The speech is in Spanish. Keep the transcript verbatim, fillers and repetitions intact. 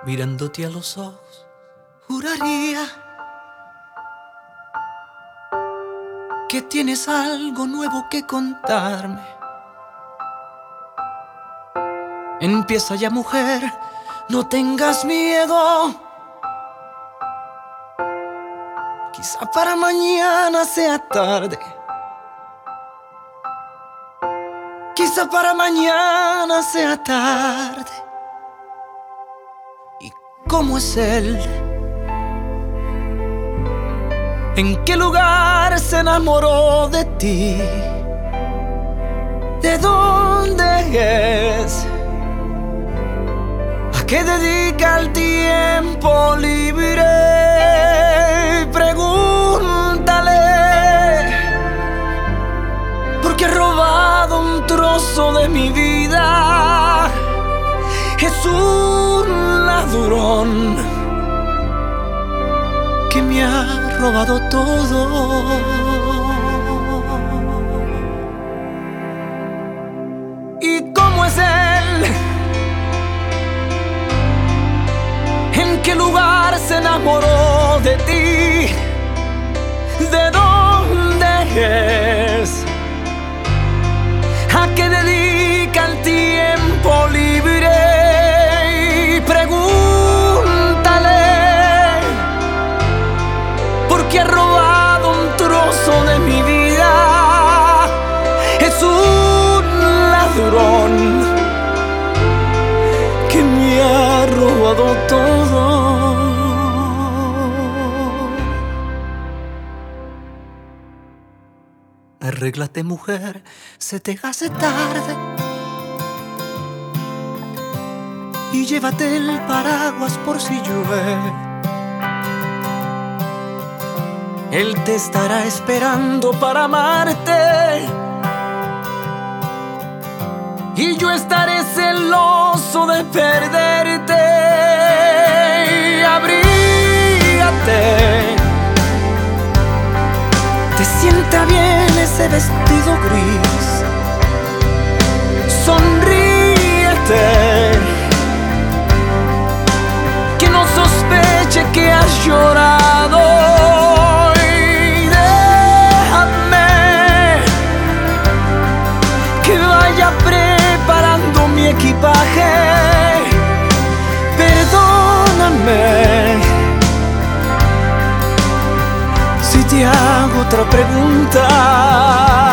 Mirándote a los ojos, juraría que tienes algo nuevo que contarme. Empieza ya, mujer, no tengas miedo. Quizá para mañana sea tarde. Quizá para mañana sea tarde. ¿Y cómo es él? ¿En qué lugar se enamoró de ti? ¿De dónde es? ¿A qué dedica el tiempo libre? Pregúntale, porque ha robado un trozo de mi vida. Es un ladrón que me ha robado todo. ¿Y cómo es él? ¿En qué lugar se enamoró de ti? ¿De dónde es? ¿A qué dedica el tiempo libre? Y pregúntale, porque ha robado un trozo de mi vida. Es un ladrón que me ha robado todo. Arréglate, mujer, se te hace tarde, y llévate el paraguas por si llueve. Él te estará esperando para amarte, y yo estaré celoso de perderte. Abrígate, te sienta bien ese vestido gris. Sonríete, que no sospeche que has llorado. Y déjame que vaya preparando mi equipaje. Perdóname si te hago otra pregunta.